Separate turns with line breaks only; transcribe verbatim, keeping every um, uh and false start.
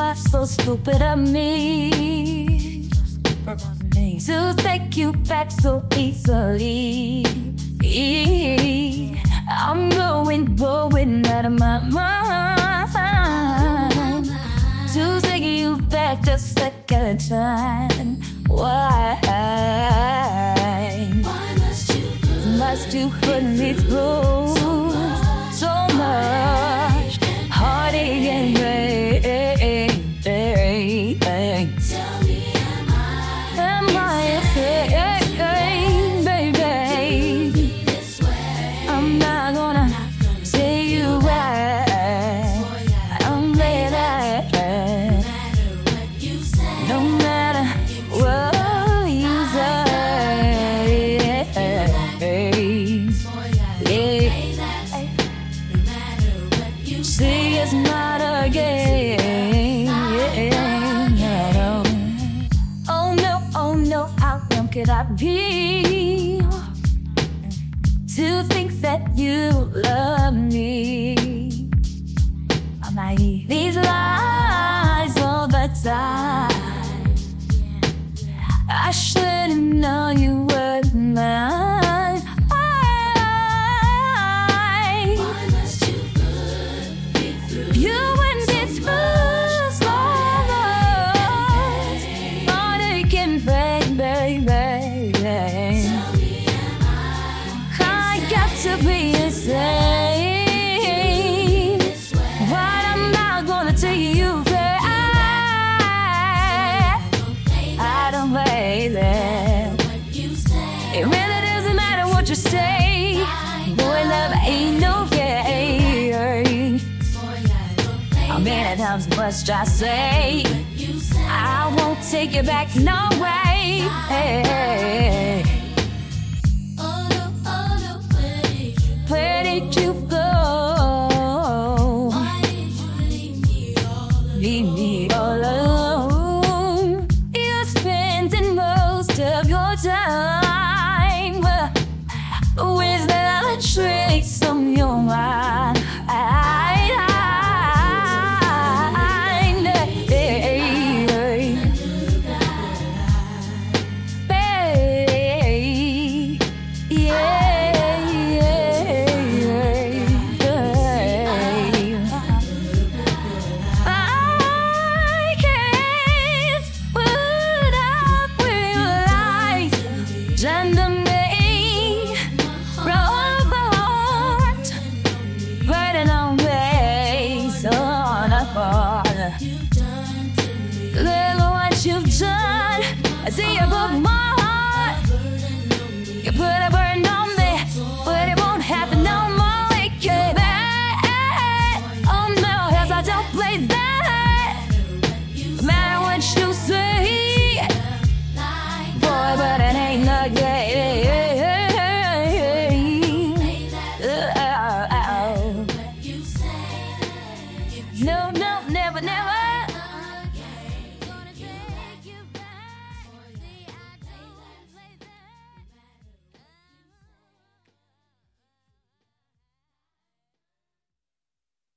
was so stupid of me to take you back so easily. I'm going, going out of my mind to take you back the second time. Why?
Why must you put,
must you put me through so much heartache and pain?
tell me, am I
Am I insane, baby?
this way?
I'm not gonna say you right. I'm ready.
No matter what you say,
No matter what you say.
boy, I
Yeah.
say that. No matter what you say,
See, it's not a game. Yeah. Oh no, oh no, how dumb could I be to think that you love me? I'm naive. These lies all the time. I should've known you were mine. I
why must you put me through?
you and this first lovers, heartache and pain, baby.
Tell me, am I
I got to be insane,
this way?
but I'm not gonna take you back. I don't play that.
What you say,
It really doesn't matter what you say. Boy, love ain't no game.
boy, I don't play
How many times must I say?
you say.
I won't take you back, no way. Hey,
Oh no, oh no, where did you,
where did you go?
why did you leave me all alone?
Leave me all alone. You're spending most of your time with the tricks on your mind. I can't put up with lies. Gender me, robot, burden on me, so apart.
You've done to me,
Look what you've done. I see you broke my heart.
burden on me.
You put a burden on me, but it won't happen no more. It can't be. Oh no, 'cause I don't play that. No matter what you say, boy, but it ain't no game.
You say,
No, no, never, never.